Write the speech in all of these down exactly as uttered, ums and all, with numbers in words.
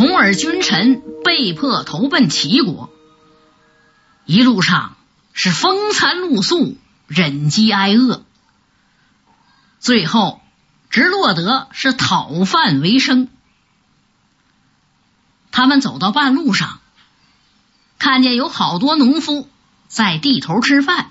重耳君臣被迫投奔齐国，一路上是风餐露宿，忍饥挨饿，最后直落得是讨饭为生。他们走到半路上，看见有好多农夫在地头吃饭，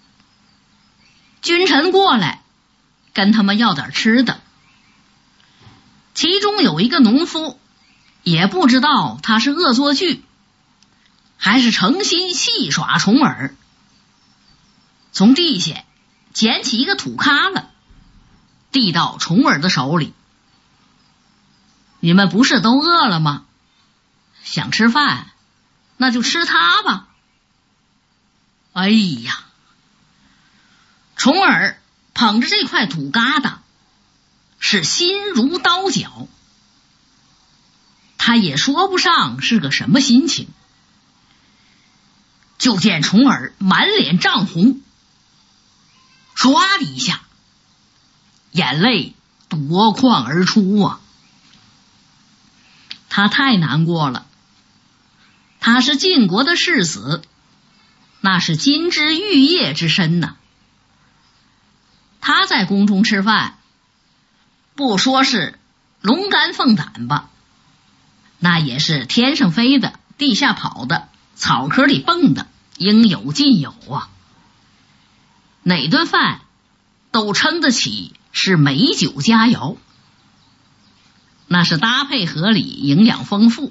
君臣过来跟他们要点吃的。其中有一个农夫，也不知道他是恶作剧还是诚心戏耍重耳，从地下捡起一个土咖了，递到重耳的手里。你们不是都饿了吗？想吃饭那就吃它吧。哎呀，重耳捧着这块土疙瘩是心如刀绞，他也说不上是个什么心情。就见重耳满脸涨红，唰的一下眼泪夺眶而出啊！他太难过了，他是晋国的世子，那是金枝玉叶之身呐。他在宫中吃饭，不说是龙肝凤胆吧，那也是天上飞的，地下跑的，草壳里蹦的，应有尽有啊。哪顿饭都称得起是美酒佳肴，那是搭配合理，营养丰富，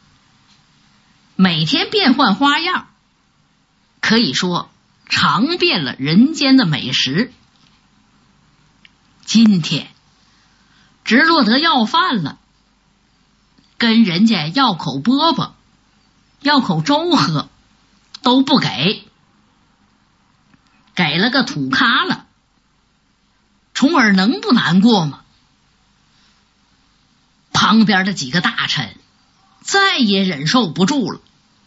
每天变换花样，可以说尝遍了人间的美食。今天直落得要饭了，跟人家要口饽饽，要口粥喝，都不给，给了个土咖了。重耳能不难过吗？旁边的几个大臣再也忍受不住了。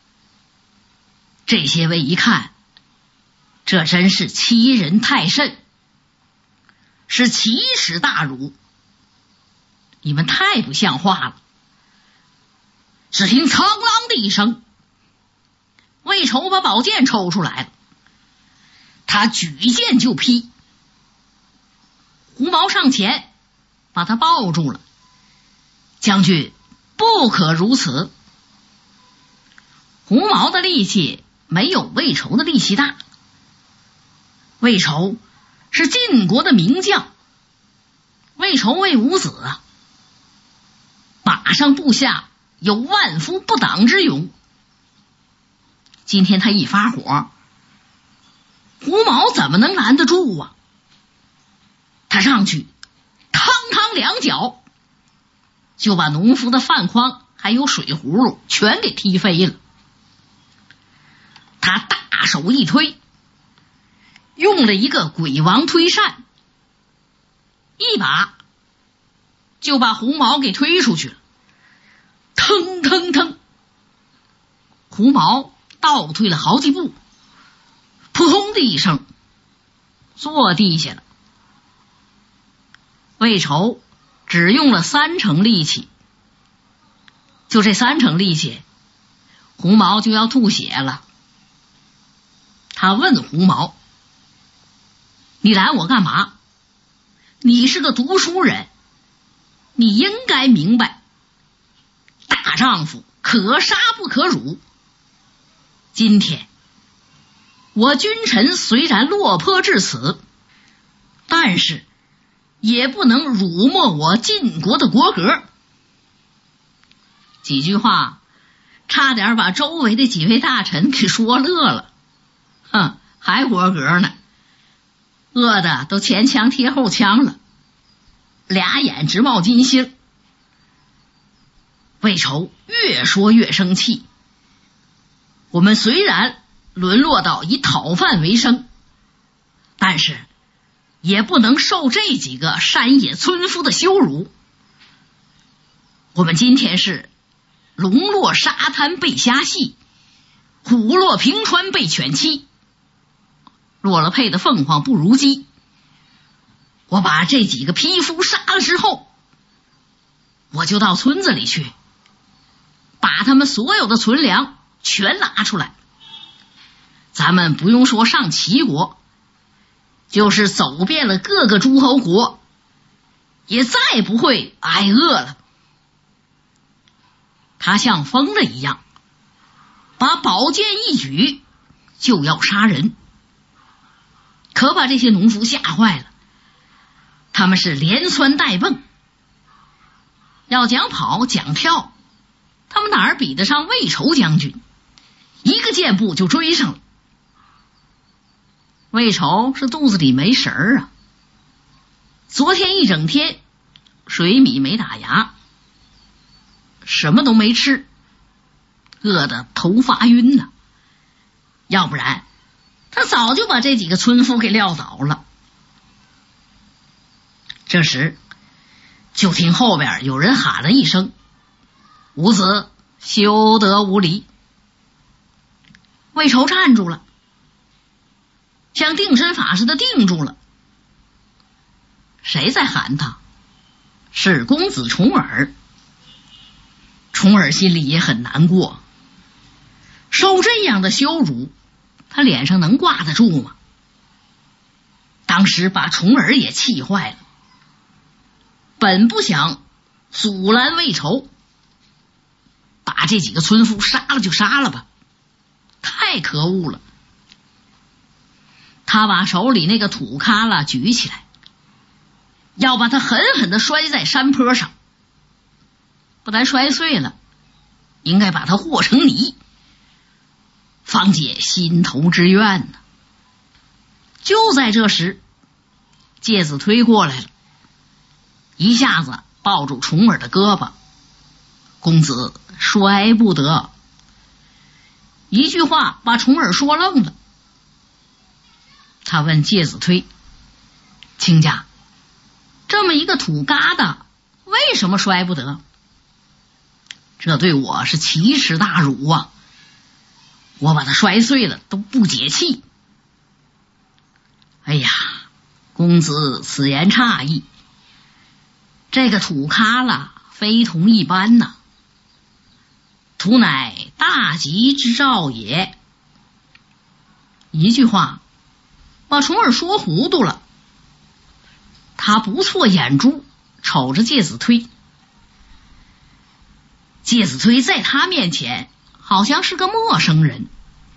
这些位一看，这真是欺人太甚，是奇耻大辱，你们太不像话了。只听苍啷的一声，魏仇把宝剑抽出来了，他举剑就劈。胡毛上前把他抱住了，将军不可如此。胡毛的力气没有魏仇的力气大，魏仇是晋国的名将，魏仇魏武子啊，马上部下有万夫不挡之勇。今天他一发火，胡毛怎么能拦得住啊？他上去嘡嘡两脚，就把农夫的饭筐还有水葫芦全给踢飞了。他大手一推，用了一个鬼王推扇，一把就把胡毛给推出去了。腾腾腾，胡毛倒退了好几步，扑通的一声坐地下了。魏仇只用了三成力气，就这三成力气，胡毛就要吐血了。他问胡毛：你拦我干嘛？你是个读书人，你应该明白，大丈夫可杀不可辱。今天我君臣虽然落魄至此，但是也不能辱没我晋国的国格。几句话差点把周围的几位大臣给说乐了。哼，还国格呢，饿的都前腔贴后腔了，俩眼直冒金星。魏仇越说越生气，我们虽然沦落到以讨饭为生，但是也不能受这几个山野村夫的羞辱。我们今天是龙落沙滩被虾戏，虎落平川被犬欺，落了配的凤凰不如鸡。我把这几个匹夫杀了之后，我就到村子里去把他们所有的存粮全拿出来。咱们不用说上齐国，就是走遍了各个诸侯国，也再不会挨饿了。他像疯了一样，把宝剑一举就要杀人，可把这些农夫吓坏了。他们是连窜带蹦，要讲跑讲跳，他们哪儿比得上魏仇将军，一个箭步就追上了。魏仇是肚子里没食儿啊，昨天一整天水米没打牙，什么都没吃，饿得头发晕呢。要不然他早就把这几个村夫给撂倒了。这时就听后边有人喊了一声：伍子，休得无礼！魏仇站住了，像定身法似的定住了。谁在喊他？是公子重耳。重耳心里也很难过，受这样的羞辱，他脸上能挂得住吗？当时把重耳也气坏了，本不想阻拦魏仇，把这几个村夫杀了就杀了吧，太可恶了。他把手里那个土咖啦举起来，要把他狠狠地摔在山坡上，不但摔碎了，应该把他和成泥，方解心头之怨呢。就在这时，介子推过来了，一下子抱住重耳的胳膊：公子摔不得。一句话把重耳说愣了。他问介子推：亲家，这么一个土疙瘩为什么摔不得？这对我是奇耻大辱啊，我把它摔碎了都不解气。哎呀，公子此言差矣，这个土咖啦非同一般呐，土乃大吉之兆也。一句话把重耳说糊涂了，他不错眼珠瞅着介子推。介子推在他面前好像是个陌生人。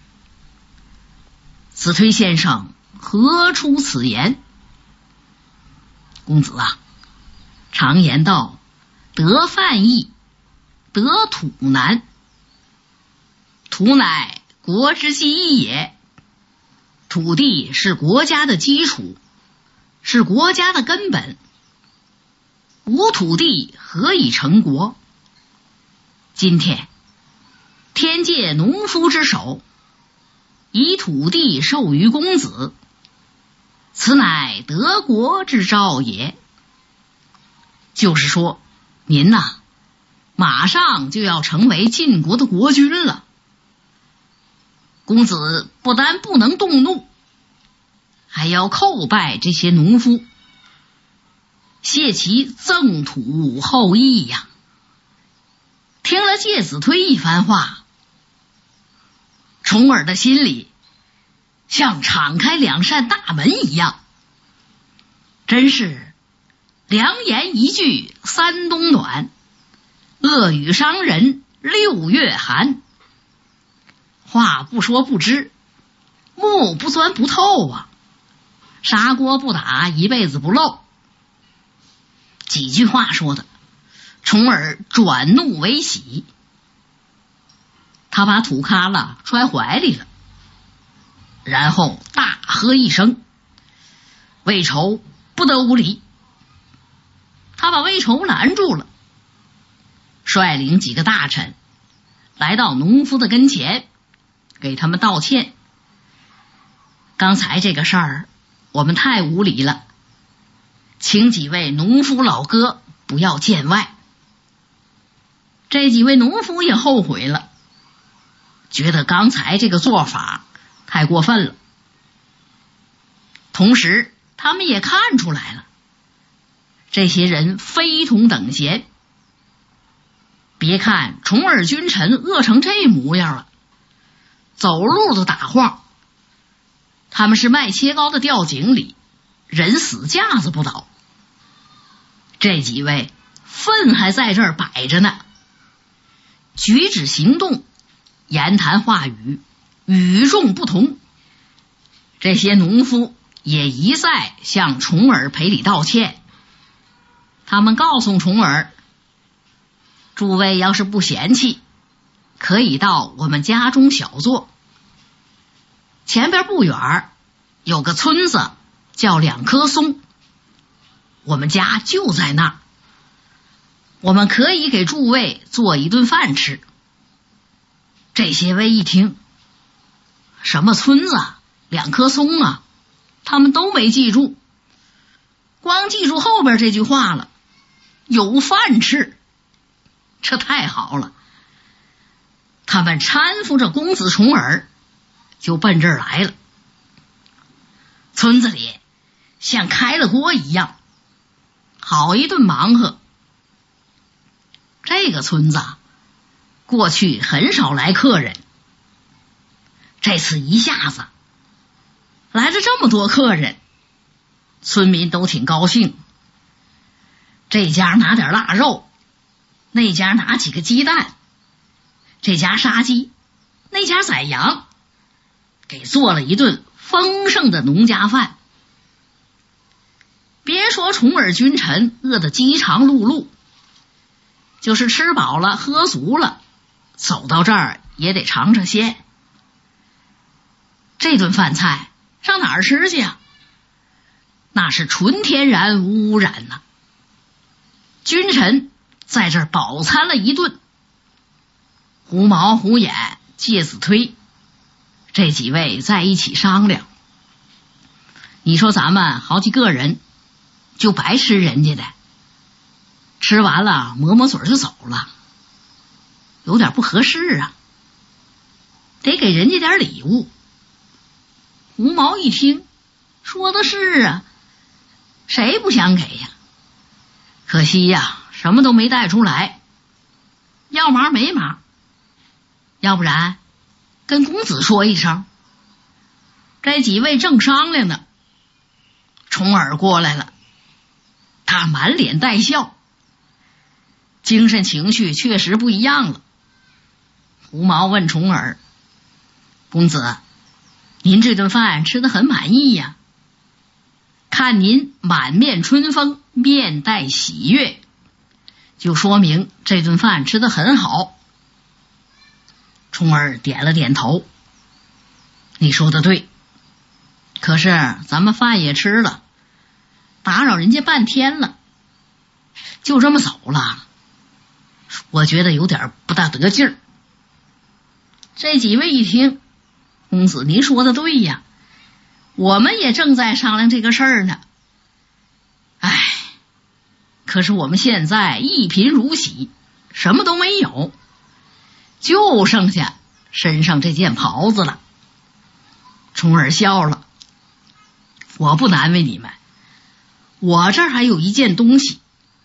子推先生何出此言？公子啊，常言道，得饭易，得土难。土乃国之基一也，土地是国家的基础，是国家的根本。无土地何以成国？今天天借农夫之手，以土地授于公子，此乃得国之兆也。就是说，您呐、啊，马上就要成为晋国的国君了。公子不但不能动怒，还要叩拜这些农夫，谢其赠土厚意呀。听了介子推一番话，重耳的心里像敞开两扇大门一样，真是良言一句三冬暖，恶语伤人六月寒。话不说不知，木不钻不透啊，砂锅不打一辈子不漏。几句话说的重耳转怒为喜，他把土咖啦揣怀里了，然后大喝一声：魏仇不得无礼！他把魏仇拦住了，率领几个大臣来到农夫的跟前，给他们道歉。刚才这个事儿我们太无礼了，请几位农夫老哥不要见外。这几位农夫也后悔了，觉得刚才这个做法太过分了。同时他们也看出来了，这些人非同等闲。 别看重耳君臣饿成这模样了，走路都打晃，他们是卖切糕的吊井里，人死架子不倒。这几位粪还在这儿摆着呢，举止行动言谈话语与众不同。这些农夫也一再向重耳赔礼道歉，他们告诉重耳，诸位要是不嫌弃，可以到我们家中小坐。前边不远有个村子叫两棵松，我们家就在那儿，我们可以给诸位做一顿饭吃。这些位一听，什么村子两棵松啊，他们都没记住，光记住后边这句话了，有饭吃，这太好了。他们搀扶着公子重耳就奔这儿来了。村子里像开了锅一样，好一顿忙活。这个村子过去很少来客人，这次一下子来了这么多客人，村民都挺高兴。这家拿点腊肉，那家拿几个鸡蛋，这家杀鸡，那家宰羊，给做了一顿丰盛的农家饭。别说重耳君臣饿得饥肠辘辘，就是吃饱了喝足了，走到这儿也得尝尝鲜。这顿饭菜上哪儿吃去呀？那是纯天然无污染呐。君臣在这儿饱餐了一顿，胡毛、胡眼、介子推这几位在一起商量，你说咱们好几个人就白吃人家的，吃完了抹抹嘴就走了，有点不合适啊，得给人家点礼物。胡毛一听，说的是啊，谁不想给呀？可惜呀，什么都没带出来，要忙没忙，要不然跟公子说一声。这几位正商量呢，重耳过来了，他满脸带笑，精神情绪确实不一样了。胡毛问重耳，公子，您这顿饭吃得很满意呀，看您满面春风，面带喜悦，就说明这顿饭吃得很好。重耳点了点头，你说的对，可是咱们饭也吃了，打扰人家半天了，就这么走了，我觉得有点不大得劲儿。这几位一听，公子您说的对呀，我们也正在商量这个事儿呢。唉，可是我们现在一贫如洗，什么都没有，就剩下身上这件袍子了。重耳笑了，我不难为你们，我这儿还有一件东西。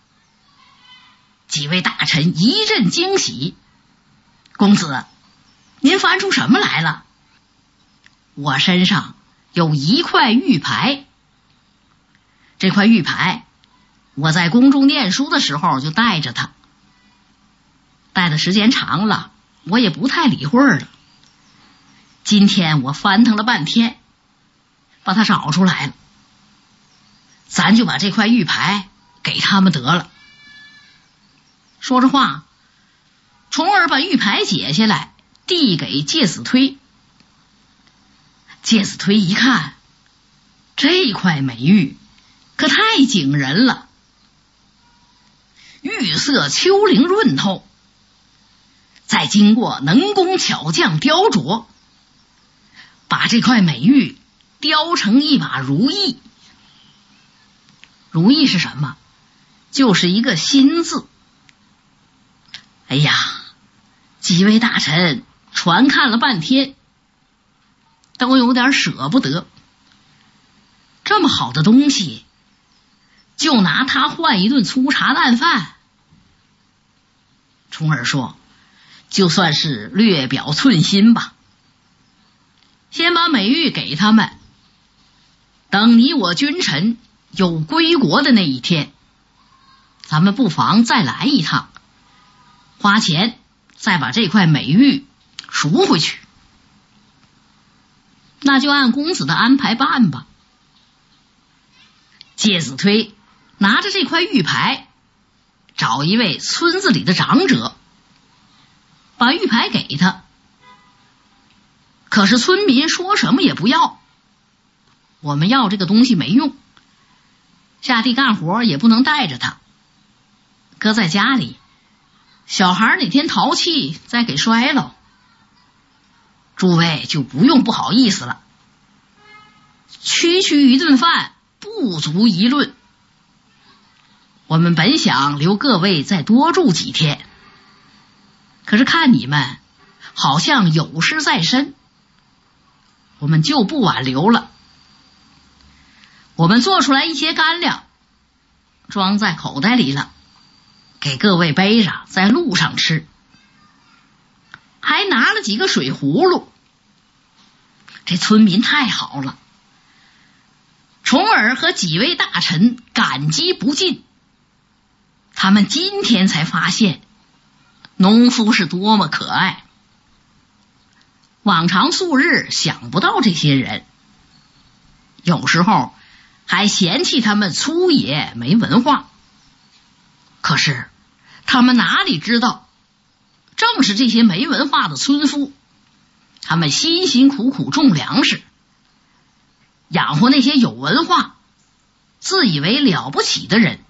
几位大臣一阵惊喜，公子您翻出什么来了？我身上有一块玉牌，这块玉牌我在宫中念书的时候就带着它，带的时间长了我也不太理会了，今天我翻腾了半天把它找出来了，咱就把这块玉牌给他们得了。说着话，重耳把玉牌解下来递给介子推。介子推一看，这块美玉可太惊人了，玉色秋灵润透，再经过能工巧匠雕琢，把这块美玉雕成一把如意。如意是什么？就是一个心字。哎呀，几位大臣传看了半天，都有点舍不得，这么好的东西就拿它换一顿粗茶淡饭， 重耳说，就算是略表寸心吧，先把美玉给他们，等你我君臣有归国的那一天，咱们不妨再来一趟，花钱再把这块美玉赎回去。那就按公子的安排办吧。介子推拿着这块玉牌，找一位村子里的长者，把玉牌给他。可是村民说什么也不要，我们要这个东西没用，下地干活也不能带着它，搁在家里，小孩哪天淘气再给摔了。诸位就不用不好意思了，区区一顿饭不足一论。我们本想留各位再多住几天，可是看你们好像有事在身，我们就不挽留了。我们做出来一些干粮，装在口袋里了，给各位背着在路上吃，还拿了几个水葫芦。这村民太好了，重耳和几位大臣感激不尽。他们今天才发现农夫是多么可爱，往常素日想不到这些人，有时候还嫌弃他们粗野没文化。可是他们哪里知道，正是这些没文化的村夫，他们辛辛苦苦种粮食，养活那些有文化自以为了不起的人。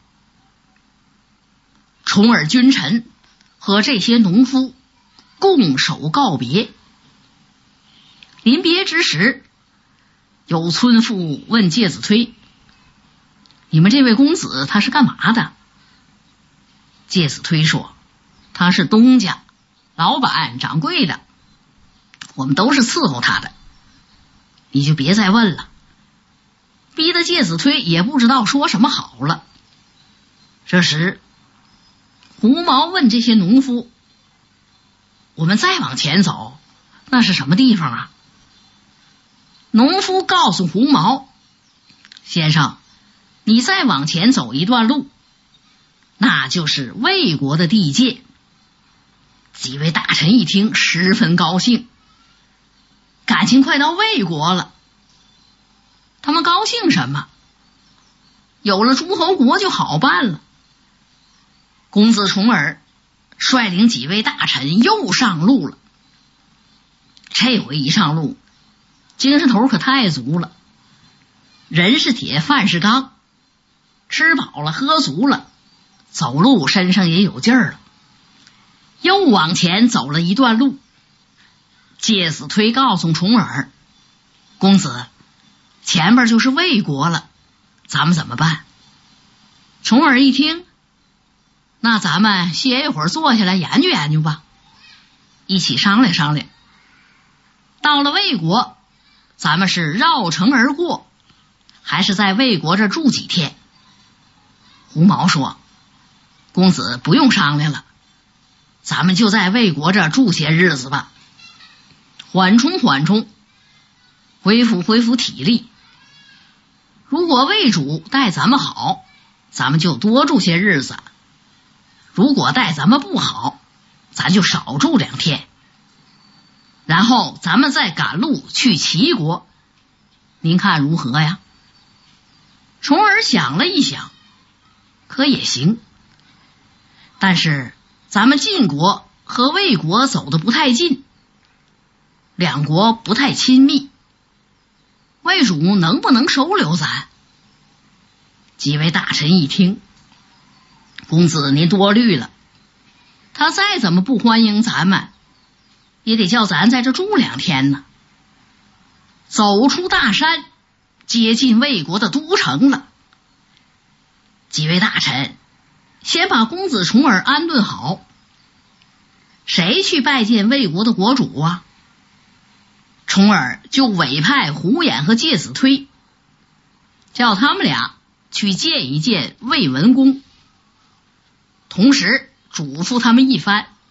重耳君臣和这些农夫共手告别。临别之时，有村妇问介子推，你们这位公子他是干嘛的？介子推说，他是东家老板掌柜的，我们都是伺候他的，你就别再问了。逼得介子推也不知道说什么好了。这时胡毛问这些农夫，我们再往前走，那是什么地方啊？农夫告诉胡毛，先生，你再往前走一段路，那就是魏国的地界。几位大臣一听十分高兴，感情快到魏国了。他们高兴什么？有了诸侯国就好办了。公子重耳率领几位大臣又上路了。这回一上路，精神头可太足了，人是铁，饭是钢，吃饱了喝足了，走路身上也有劲儿了。又往前走了一段路，介子推告诉重耳，公子，前边就是魏国了，咱们怎么办？重耳一听，那咱们歇一会儿，坐下来研究研究吧，一起商量商量。到了魏国，咱们是绕城而过，还是在魏国这住几天？胡毛说，公子不用商量了，咱们就在魏国这住些日子吧，缓冲缓冲，恢复恢复体力。如果魏主待咱们好，咱们就多住些日子，如果待咱们不好，咱就少住两天，然后咱们再赶路去齐国，您看如何呀？重耳想了一想，可也行，但是咱们晋国和魏国走得不太近，两国不太亲密，魏主能不能收留咱？几位大臣一听，公子您多虑了，他再怎么不欢迎咱们，也得叫咱在这住两天呢。走出大山，接近魏国的都城了。几位大臣先把公子重耳安顿好，谁去拜见魏国的国主啊？重耳就委派胡衍和介子推，叫他们俩去见一见魏文公，同时嘱咐他们一番，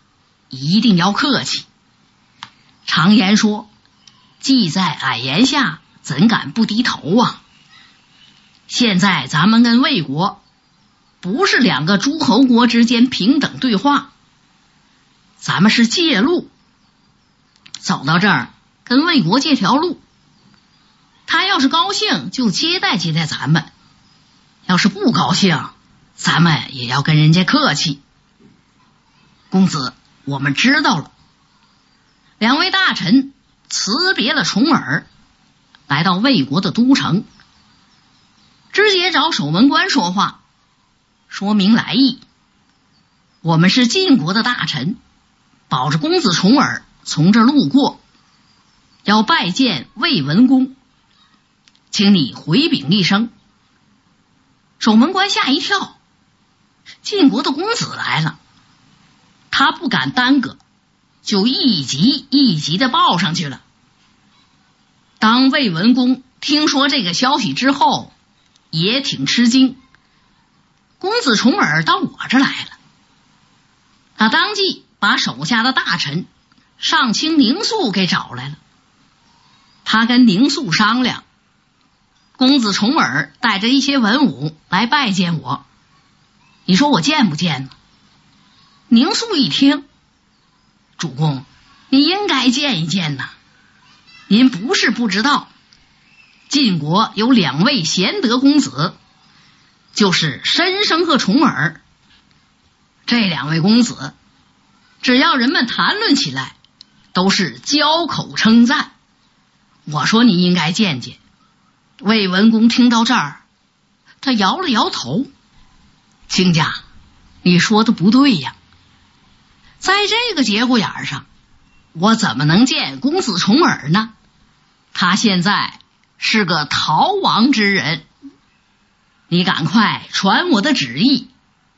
一定要客气。常言说，技在矮檐下，怎敢不低头啊！现在咱们跟魏国不是两个诸侯国之间平等对话，咱们是借路，走到这儿跟魏国借条路，他要是高兴就接待接待咱们，要是不高兴，咱们也要跟人家客气。公子，我们知道了。两位大臣辞别了重耳，来到魏国的都城，直接找守门官说话，说明来意。我们是晋国的大臣，保着公子重耳从这路过，要拜见魏文公，请你回禀一声。守门官吓一跳，晋国的公子来了，他不敢耽搁，就一级一级的报上去了。当魏文公听说这个消息之后，也挺吃惊，公子重耳到我这来了。他当即把手下的大臣上卿宁肃给找来了。他跟宁肃商量，公子重耳带着一些文武来拜见我，你说我见不见呢？宁肃一听，主公，你应该见一见呐。您不是不知道，晋国有两位贤德公子，就是申生和重耳。这两位公子，只要人们谈论起来，都是交口称赞。我说你应该见见。魏文公听到这儿，他摇了摇头，卿家，你说的不对呀。在这个节骨眼上，我怎么能见公子重耳呢？他现在是个逃亡之人。你赶快传我的旨意，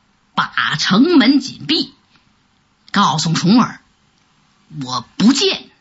把城门紧闭，告诉重耳，我不见。